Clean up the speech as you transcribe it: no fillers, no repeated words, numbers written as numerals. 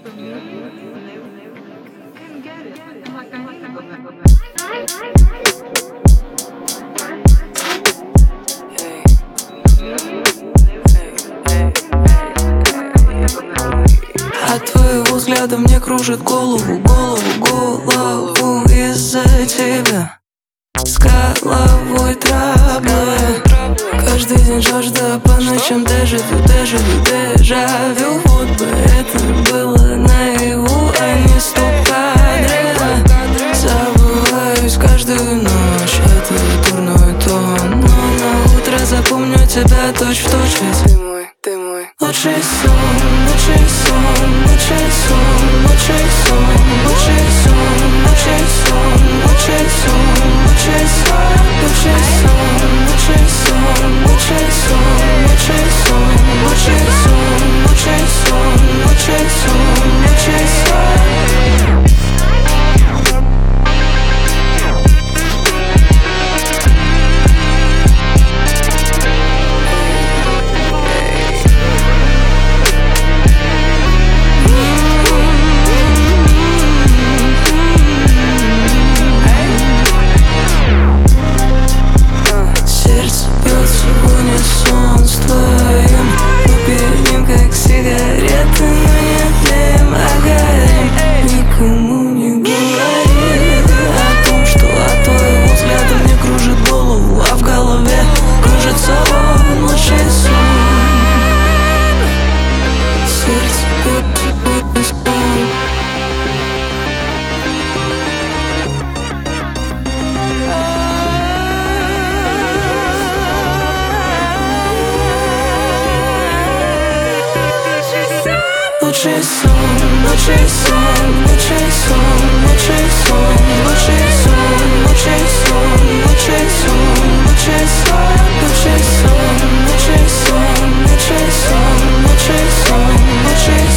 from you, and they couldn't get it. I'm like, I need to go back. От твоего взгляда мне кружит голову из-за тебя. С головой траблы. Каждый день жажда, по ночам дежавю. Вот бы это было наяву, а не стоп-кадре. Забываюсь каждую ночь, это дурной тон. Но на утро запомню тебя точь-в-точь, ведь ты мой лучший сон, лучший сон, лучший сон, лучший сон, лучший сон, лучший сон, лучший сон, лучший сон, лучший сон, лучший сон, лучший сон, лучший сон, лучший сон, лучший сон, лучший сон, лучший сон. Унисон с твоим, мы пьем как сигареты, но не тлеем, а горим. Никому не говори о том, что от твоего взгляда мне кружит голову, а в голове кружится он, лучший сон. Сердце бьет унисон. Лучший сон, лучший сон, лучший сон, лучший сон, лучший сон, лучший сон, лучший сон, лучший сон, лучший сон, лучший сон, лучший сон, лучший сон, лучший сон.